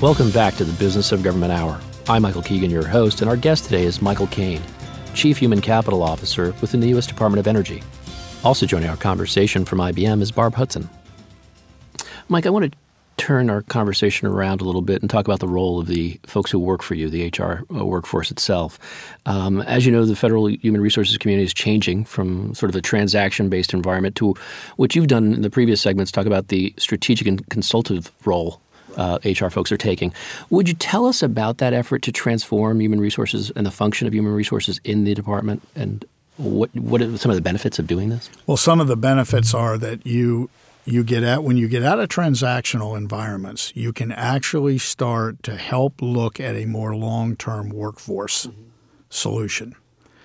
Welcome back to the Business of Government Hour. I'm Michael Keegan, your host, and our guest today is Michael Kane, Chief Human Capital Officer within the U.S. Department of Energy. Also joining our conversation from IBM is Barb Hudson. Mike, I want to turn our conversation around a little bit and talk about the role of the folks who work for you, the HR workforce itself. As you know, the federal human resources community is changing from sort of a transaction-based environment to what you've done in the previous segments, talk about the strategic and consultative role HR folks are taking. Would you tell us about that effort to transform human resources and the function of human resources in the department, and what are some of the benefits of doing this? Well, some of the benefits are that you get at when you get out of transactional environments, you can actually start to help look at a more long-term workforce solution.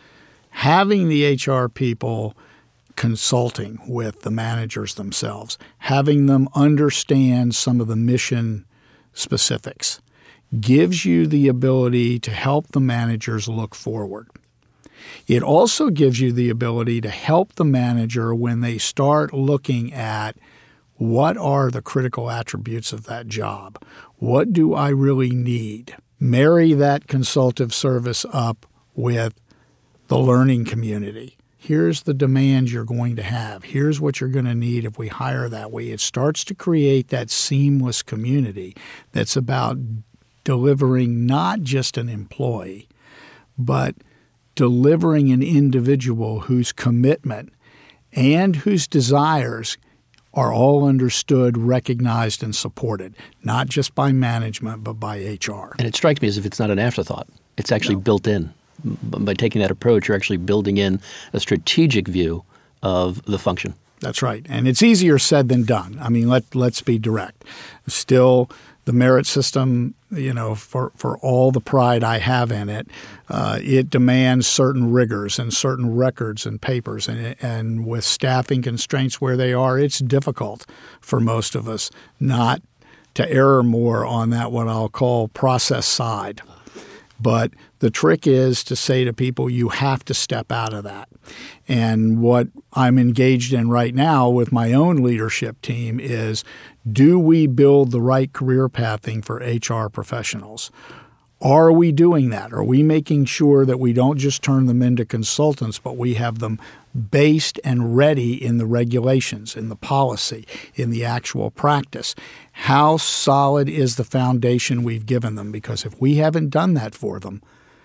Having the HR people consulting with the managers themselves, having them understand some of the mission specifics, gives you the ability to help the managers look forward. It also gives you the ability to help the manager when they start looking at what are the critical attributes of that job? What do I really need? Marry that consultative service up with the learning community. Here's the demands you're going to have. Here's what you're going to need if we hire that way. It starts to create that seamless community that's about delivering not just an employee, but delivering an individual whose commitment and whose desires are all understood, recognized, and supported, not just by management, but by HR. And it strikes me as if it's not an afterthought. It's actually built in. By taking that approach, you're actually building in a strategic view of the function. That's right. And it's easier said than done. I mean, let's be direct. Still, the merit system, for all the pride I have in it, it demands certain rigors and certain records and papers. And with staffing constraints where they are, it's difficult for most of us not to err more on that what I'll call process side. But the trick is to say to people, you have to step out of that. And what I'm engaged in right now with my own leadership team is, do we build the right career pathing for HR professionals? Are we doing that? Are we making sure that we don't just turn them into consultants, but we have them based and ready in the regulations, in the policy, in the actual practice? How solid is the foundation we've given them? Because if we haven't done that for them,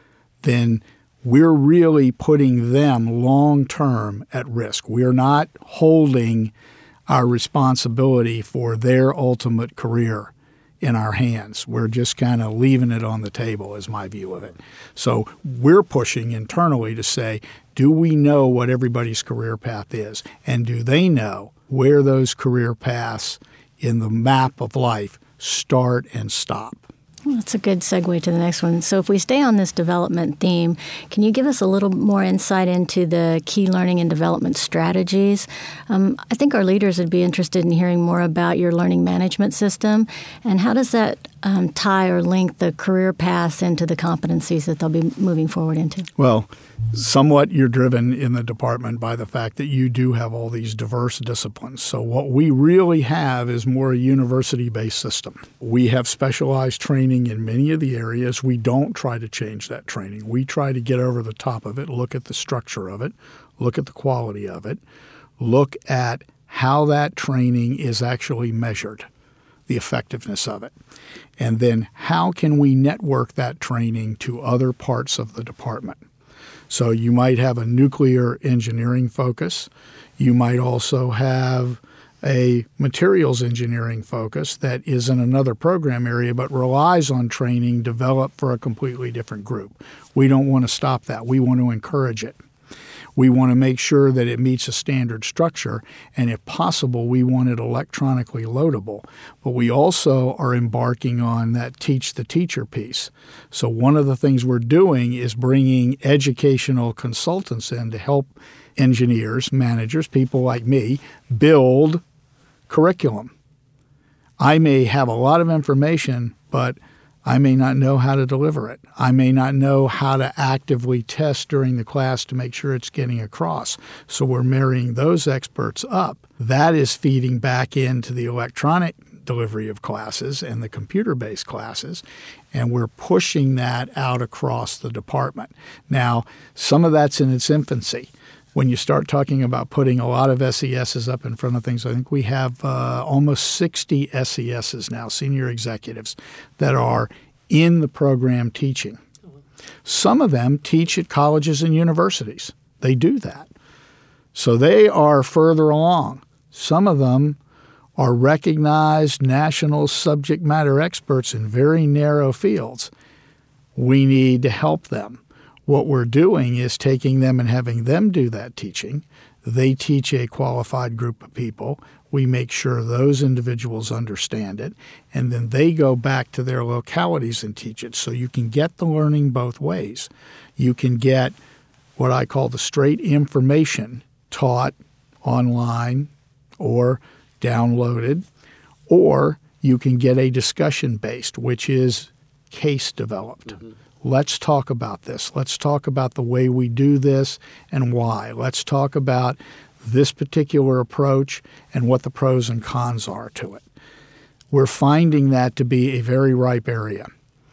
then we're really putting them long-term at risk. We're not holding our responsibility for their ultimate career in our hands. We're just kind of leaving it on the table, is my view of it. So we're pushing internally to say, do we know what everybody's career path is? And do they know where those career paths in the map of life start and stop? Well, that's a good segue to the next one. So if we stay on this development theme, can you give us a little more insight into the key learning and development strategies? I think our leaders would be interested in hearing more about your learning management system, and how does that tie or link the career paths into the competencies that they'll be moving forward into? Well, somewhat you're driven in the department by the fact that you do have all these diverse disciplines. So what we really have is more a university-based system. We have specialized training in many of the areas. We don't try to change that training. We try to get over the top of it, look at the structure of it, look at the quality of it, look at how that training is actually measured, the effectiveness of it. And then how can we network that training to other parts of the department? So you might have a nuclear engineering focus. You might also have a materials engineering focus that is in another program area but relies on training developed for a completely different group. We don't want to stop that. We want to encourage it. We want to make sure that it meets a standard structure, and if possible, we want it electronically loadable. But we also are embarking on that teach the teacher piece. So one of the things we're doing is bringing educational consultants in to help engineers, managers, people like me, build curriculum. I may have a lot of information, but I may not know how to deliver it. I may not know how to actively test during the class to make sure it's getting across. So we're marrying those experts up. That is feeding back into the electronic delivery of classes and the computer-based classes, and we're pushing that out across the department. Now, some of that's in its infancy. When you start talking about putting a lot of SESs up in front of things, I think we have almost 60 SESs now, senior executives, that are in the program teaching. Some of them teach at colleges and universities. They do that. So they are further along. Some of them are recognized national subject matter experts in very narrow fields. We need to help them. What we're doing is taking them and having them do that teaching. They teach a qualified group of people. We make sure those individuals understand it, and then they go back to their localities and teach it. So you can get the learning both ways. You can get what I call the straight information taught online or downloaded, or you can get a discussion-based, which is case developed. Mm-hmm. Let's talk about this. Let's talk about the way we do this and why. Let's talk about this particular approach and what the pros and cons are to it. We're finding that to be a very ripe area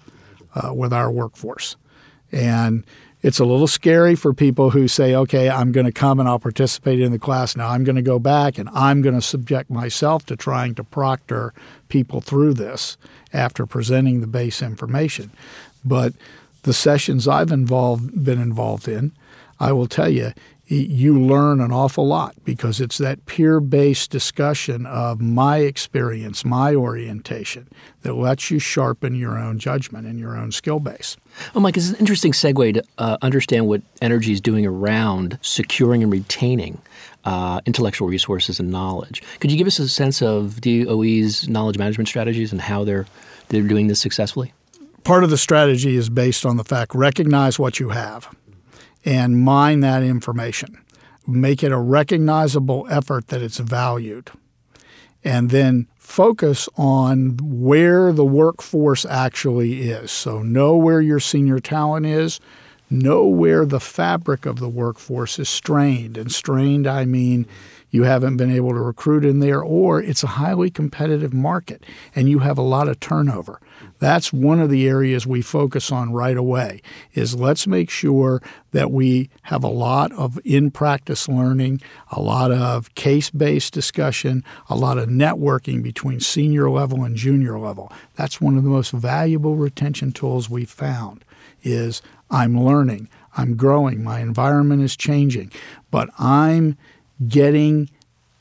with our workforce. And it's a little scary for people who say, okay, I'm going to come and I'll participate in the class. Now I'm going to go back and I'm going to subject myself to trying to proctor people through this after presenting the base information. But the sessions I've been involved in, I will tell you, you learn an awful lot because it's that peer-based discussion of my experience, my orientation, that lets you sharpen your own judgment and your own skill base. Well, Mike, it's an interesting segue to understand what Energy is doing around securing and retaining intellectual resources and knowledge. Could you give us a sense of DOE's knowledge management strategies and how they're doing this successfully? Part of the strategy is based on the fact, recognize what you have and mine that information. Make it a recognizable effort that it's valued. And then focus on where the workforce actually is. So know where your senior talent is. Know where the fabric of the workforce is strained. And strained, I mean you haven't been able to recruit in there, or it's a highly competitive market and you have a lot of turnover. That's one of the areas we focus on right away, is let's make sure that we have a lot of in-practice learning, a lot of case-based discussion, a lot of networking between senior level and junior level. That's one of the most valuable retention tools we've found, is I'm learning, I'm growing, my environment is changing, but I'm getting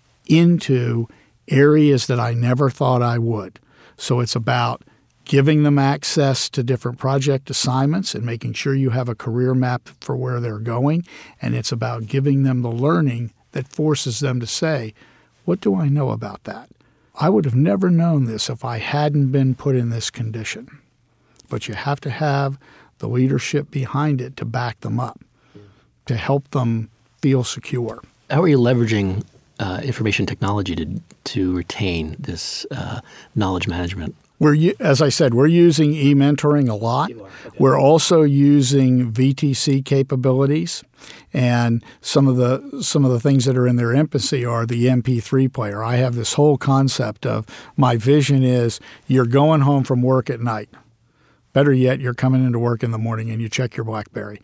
into areas that I never thought I would. So it's about giving them access to different project assignments and making sure you have a career map for where they're going. And it's about giving them the learning that forces them to say, what do I know about that? I would have never known this if I hadn't been put in this condition. But you have to have the leadership behind it to back them up, to help them feel secure. How are you leveraging information technology to retain this knowledge management? As I said, we're using e-mentoring a lot. Okay. We're also using VTC capabilities, and some of the things that are in their infancy are the MP3 player. I have this whole concept of my vision is you're going home from work at night. Better yet, you're coming into work in the morning and you check your BlackBerry.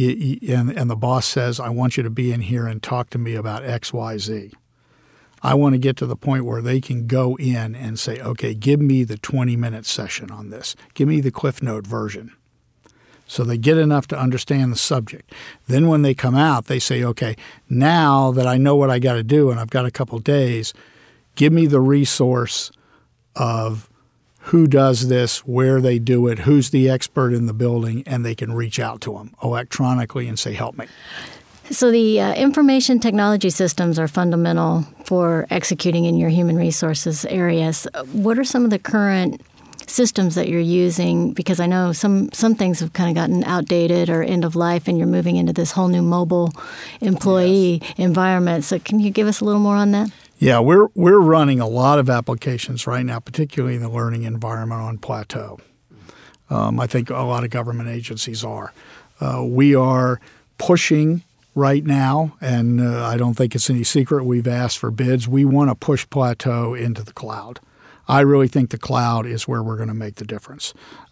And the boss says, I want you to be in here and talk to me about X, Y, Z. I want to get to the point where they can go in and say, okay, give me the 20-minute session on this. Give me the Cliff Note version. So they get enough to understand the subject. Then when they come out, they say, okay, now that I know what I got to do and I've got a couple days, give me the resource of who does this, where they do it, who's the expert in the building, and they can reach out to them electronically and say, help me. So the information technology systems are fundamental for executing in your human resources areas. What are some of the current systems that you're using? Because I know some things have kind of gotten outdated or end of life, and you're moving into this whole new mobile employee environment. So can you give us a little more on that? Yeah, we're running a lot of applications right now, particularly in the learning environment on Plateau. I think a lot of government agencies are. We are pushing right now, and I don't think it's any secret we've asked for bids. We want to push Plateau into the cloud. I really think the cloud is where we're going to make the difference.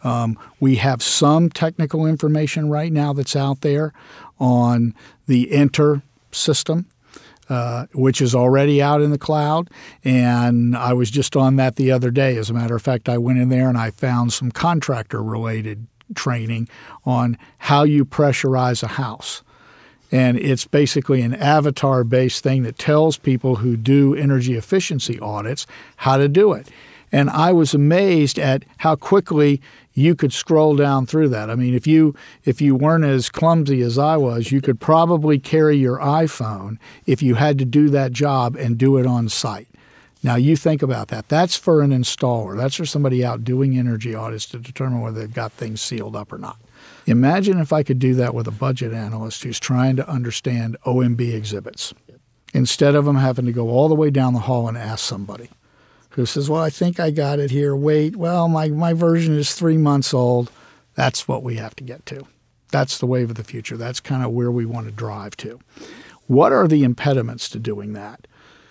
We have some technical information right now that's out there on the Enter system, which is already out in the cloud. And I was just on that the other day. As a matter of fact, I went in there and I found some contractor-related training on how you pressurize a house. And it's basically an avatar-based thing that tells people who do energy efficiency audits how to do it. And I was amazed at how quickly you could scroll down through that. I mean, if you weren't as clumsy as I was, you could probably carry your iPhone if you had to do that job and do it on site. Now, you think about that. That's for an installer. That's for somebody out doing energy audits to determine whether they've got things sealed up or not. Imagine if I could do that with a budget analyst who's trying to understand OMB exhibits instead of them having to go all the way down the hall and ask somebody who says, well, I think I got it here. Wait, well, my version is 3 months old. That's what we have to get to. That's the wave of the future. That's kind of where we want to drive to. What are the impediments to doing that?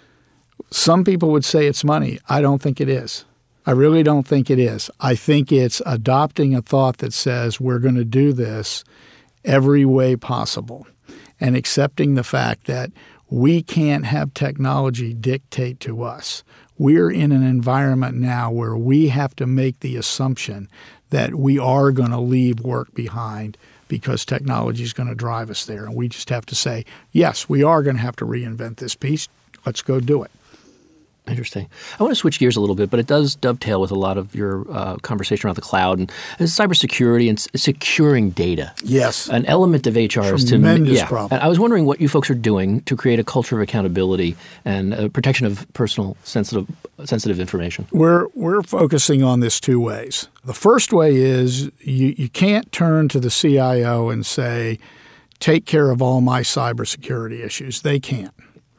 Some people would say it's money. I don't think it is. I really don't think it is. I think it's adopting a thought that says we're going to do this every way possible and accepting the fact that we can't have technology dictate to us. We're in an environment now where we have to make the assumption that we are going to leave work behind because technology is going to drive us there. And we just have to say, yes, we are going to have to reinvent this piece. Let's go do it. Interesting. I want to switch gears a little bit, but it does dovetail with a lot of your conversation around the cloud and cybersecurity and securing data. Yes. An element of HR is to tremendous problem. And I was wondering what you folks are doing to create a culture of accountability and protection of personal sensitive information. We're focusing on this two ways. The first way is you can't turn to the CIO and say, take care of all my cybersecurity issues. They can't.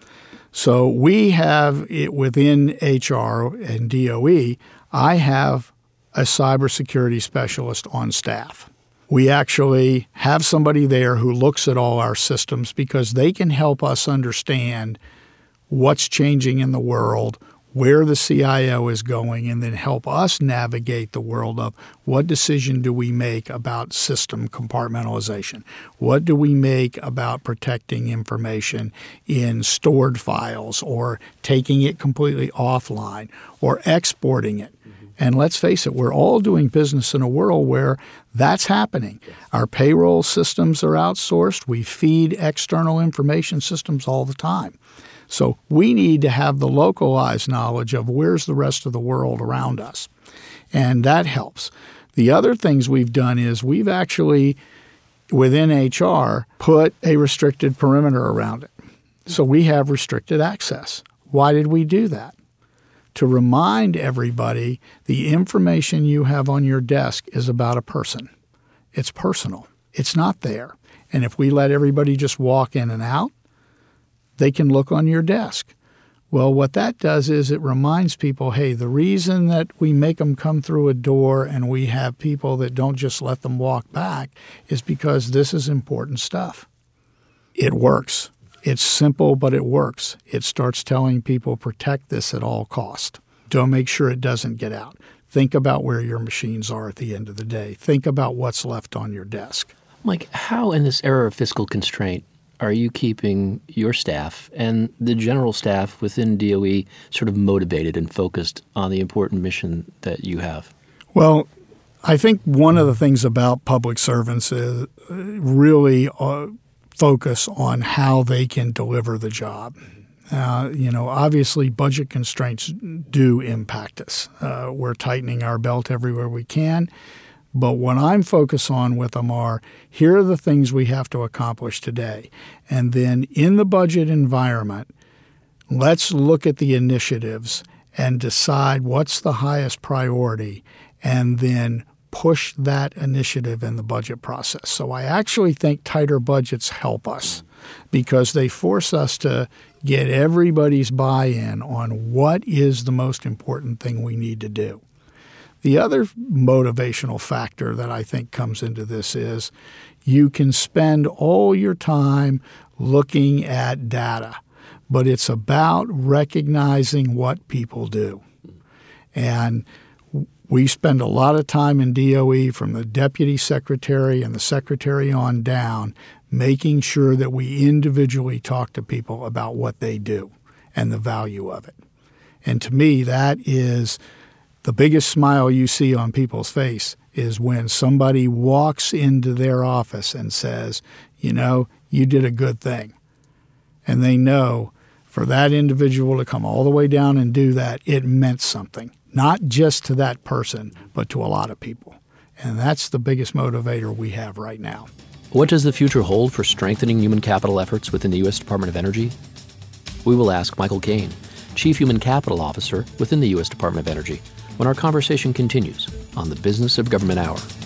So we have it within HR and DOE. I have a cybersecurity specialist on staff. We actually have somebody there who looks at all our systems because they can help us understand what's changing in the world, where the CIO is going, and then help us navigate the world of what decision do we make about system compartmentalization? What do we make about protecting information in stored files or taking it completely offline or exporting it? And let's face it, we're all doing business in a world where that's happening. Our payroll systems are outsourced. We feed external information systems all the time. So we need to have the localized knowledge of where's the rest of the world around us. And that helps. The other things we've done is we've actually, within HR, put a restricted perimeter around it. So we have restricted access. Why did we do that? To remind everybody the information you have on your desk is about a person. It's personal. It's not there. And if we let everybody just walk in and out, they can look on your desk. Well, what that does is it reminds people, hey, the reason that we make them come through a door and we have people that don't just let them walk back is because this is important stuff. It works. It's simple, but it works. It starts telling people protect this at all cost. Don't make sure it doesn't get out. Think about where your machines are at the end of the day. Think about what's left on your desk. Mike, how in this era of fiscal constraint are you keeping your staff and the general staff within DOE sort of motivated and focused on the important mission that you have? Well, I think one of the things about public servants is really focus on how they can deliver the job. Obviously budget constraints do impact us. We're tightening our belt everywhere we can. But what I'm focused on with them are, here are the things we have to accomplish today. And then in the budget environment, let's look at the initiatives and decide what's the highest priority and then push that initiative in the budget process. So I actually think tighter budgets help us because they force us to get everybody's buy-in on what is the most important thing we need to do. The other motivational factor that I think comes into this is you can spend all your time looking at data, but it's about recognizing what people do. And we spend a lot of time in DOE, from the deputy secretary and the secretary on down, making sure that we individually talk to people about what they do and the value of it. And to me, that is the biggest smile you see on people's face, is when somebody walks into their office and says, you did a good thing. And they know for that individual to come all the way down and do that, it meant something, not just to that person, but to a lot of people. And that's the biggest motivator we have right now. What does the future hold for strengthening human capital efforts within the U.S. Department of Energy? We will ask Michael Kane, Chief Human Capital Officer within the U.S. Department of Energy, when our conversation continues on the Business of Government Hour.